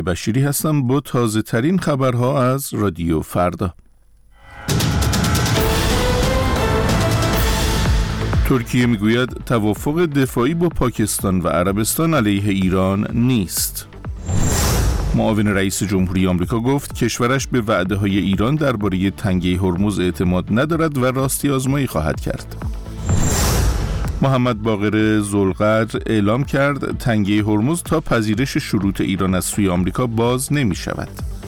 بشیری هستم با تازه ترین خبرها از رادیو فردا. ترکیه میگوید توافق دفاعی با پاکستان و عربستان علیه ایران نیست. معاون رئیس جمهوری آمریکا گفت کشورش به وعده‌های ایران درباره تنگه هرمز اعتماد ندارد و راستی آزمایی خواهد کرد. محمد باقر ذوالقدر اعلام کرد تنگه هرمز تا پذیرش شروط ایران از سوی آمریکا باز نمی شود.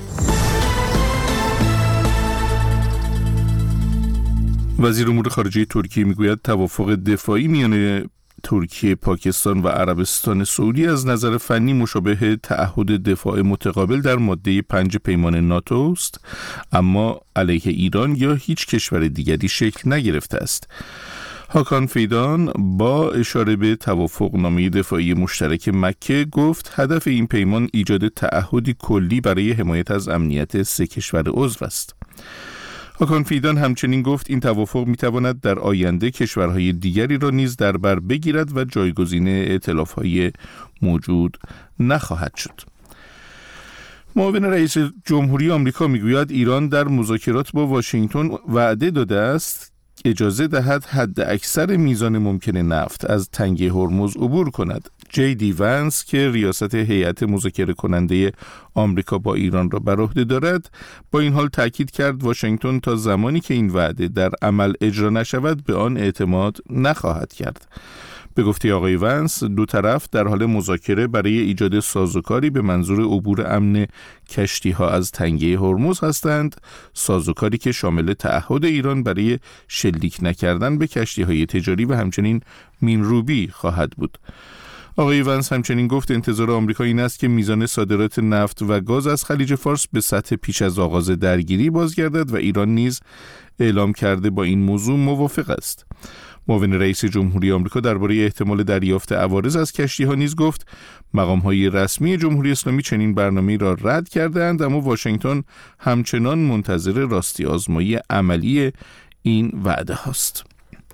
وزیر امور خارجه ترکیه میگوید توافق دفاعی میان ترکیه، پاکستان و عربستان سعودی از نظر فنی مشابه تعهد دفاع متقابل در ماده 5 پیمان ناتو است، اما علیه ایران یا هیچ کشور دیگری شکل نگرفته است. هاکان فیدان با اشاره به توافقنامه دفاعی مشترک مکه گفت هدف این پیمان ایجاد تعهدی کلی برای حمایت از امنیت سه کشور عضو است. هاکان فیدان همچنین گفت این توافق میتواند در آینده کشورهای دیگری را نیز در بر بگیرد و جایگزین ائتلاف‌های موجود نخواهد شد. معاون رئیس جمهوری آمریکا میگوید ایران در مذاکرات با واشنگتن وعده داده است اجازه دهد حد اکثر میزان ممکن نفت از تنگه هرمز عبور کند. جی دی ونس که ریاست هیئت مذاکره کننده آمریکا با ایران را بر عهده دارد، با این حال تاکید کرد واشنگتن تا زمانی که این وعده در عمل اجرا نشود به آن اعتماد نخواهد کرد. به گفته آقای ونس، دو طرف در حال مذاکره برای ایجاد سازوکاری به منظور عبور امن کشتی‌ها از تنگه هرمز هستند، سازوکاری که شامل تعهد ایران برای شلیک نکردن به کشتی‌های تجاری و همچنین مین‌روبی خواهد بود. آقای ونس همچنین گفت انتظار آمریکا این است که میزان صادرات نفت و گاز از خلیج فارس به سطح پیش از آغاز درگیری بازگردد و ایران نیز اعلام کرده با این موضوع موافق است. معاون رئیس جمهوری آمریکا درباره احتمال دریافت عوارض از کشتی‌ها نیز گفت مقام‌های رسمی جمهوری اسلامی چنین برنامه‌ای را رد کرده‌اند، اما واشنگتن همچنان منتظر راستی آزمایی عملی این وعده هاست.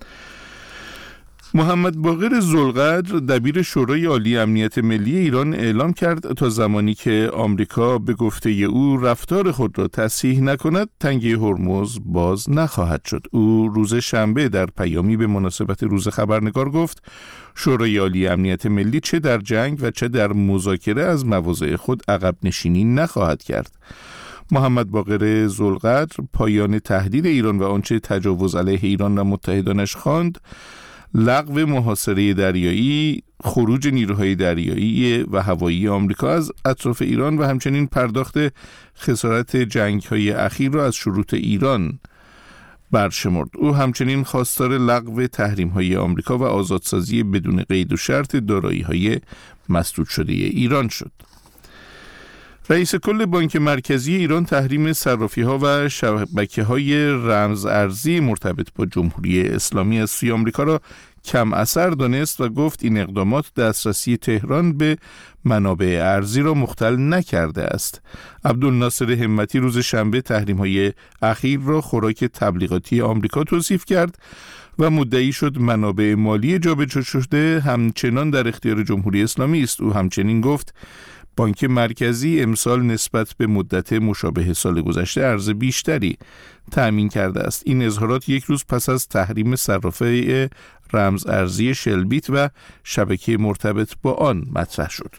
محمد باقر ذوالقدر دبیر شورای عالی امنیت ملی ایران اعلام کرد تا زمانی که آمریکا به گفته او رفتار خود را تصحیح نکند تنگه هرمز باز نخواهد شد. او روز شنبه در پیامی به مناسبت روز خبرنگار گفت شورای عالی امنیت ملی چه در جنگ و چه در مذاکره از مواضع خود عقب نشینی نخواهد کرد. محمد باقر ذوالقدر پایان تهدید ایران و آنچه تجاوز علیه ایران و متحدانش خواند لغو محاصره دریایی، خروج نیروهای دریایی و هوایی آمریکا از اطراف ایران و همچنین پرداخت خسارت جنگ‌های اخیر را از شروط ایران برشمرد. او همچنین خواستار لغو تحریم‌های آمریکا و آزادسازی بدون قید و شرط دارایی‌های مسدود شده ایران شد. رئیس کل بانک مرکزی ایران تحریم صرافی‌ها و شبکه‌های رمز ارزی مرتبط با جمهوری اسلامی از سوی آمریکا را کم اثر دانست و گفت این اقدامات دسترسی تهران به منابع ارزی را مختل نکرده است. عبدالناصر همتی روز شنبه تحریم‌های اخیر را خوراک تبلیغاتی آمریکا توصیف کرد و مدعی شد منابع مالی جابجا شده همچنان در اختیار جمهوری اسلامی است. او همچنین گفت بانک مرکزی امسال نسبت به مدت مشابه سال گذشته ارز بیشتری تأمین کرده است. این اظهارات یک روز پس از تحریم صرافه رمز ارزی شلبیت و شبکه مرتبط با آن مطرح شد.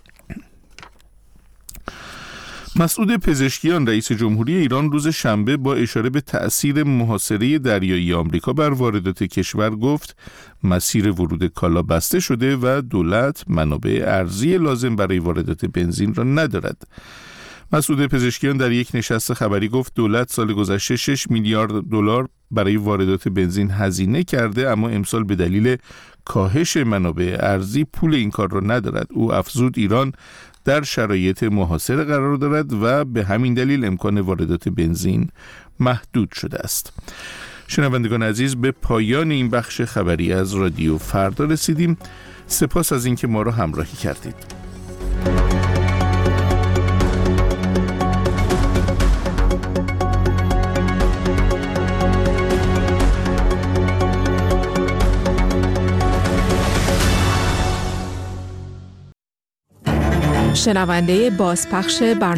مسعود پزشکیان رئیس جمهوری ایران روز شنبه با اشاره به تأثیر محاصره دریایی آمریکا بر واردات کشور گفت مسیر ورود کالا بسته شده و دولت منابع ارزی لازم برای واردات بنزین را ندارد. مسعود پزشکیان در یک نشست خبری گفت دولت سال گذشته 6 میلیارد دلار برای واردات بنزین هزینه کرده، اما امسال به دلیل کاهش منابع ارزی پول این کار را ندارد. او افزود ایران در شرایط محاصره قرار دارد و به همین دلیل امکان واردات بنزین محدود شده است. شنوندگان عزیز، به پایان این بخش خبری از رادیو فردا رسیدیم. سپاس از اینکه ما را همراهی کردید. شنونده بازپخش برنامه